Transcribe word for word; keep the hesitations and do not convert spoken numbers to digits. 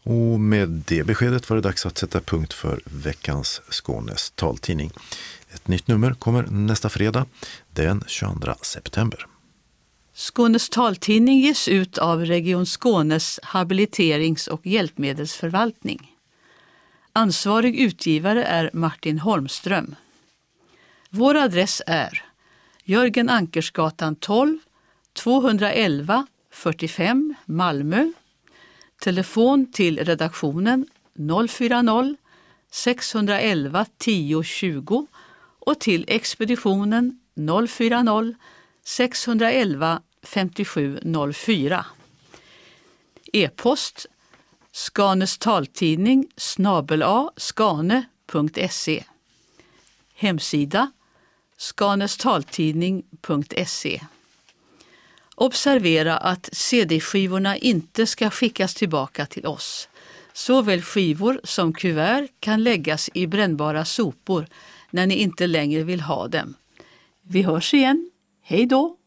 Och med det beskedet var det dags att sätta punkt för veckans Skånes taltidning. Ett nytt nummer kommer nästa fredag, den tjugoandra september. Skånes taltidning ges ut av Region Skånes habiliterings- och hjälpmedelsförvaltning. Ansvarig utgivare är Martin Holmström. Vår adress är Jörgen Ankersgatan tolv, tvåhundraelva fyrtiofem Malmö. Telefon till redaktionen noll fyra noll sex ett ett tio tjugo och till expeditionen noll fyra noll sex ett ett femtiosju noll fyra. E-post Skanes taltidning snabel a skane punkt se. Hemsida skanestaltidning punkt se. Observera att C D-skivorna inte ska skickas tillbaka till oss. Såväl skivor som kuvert kan läggas i brännbara sopor när ni inte längre vill ha dem. Vi hörs igen. Hej då!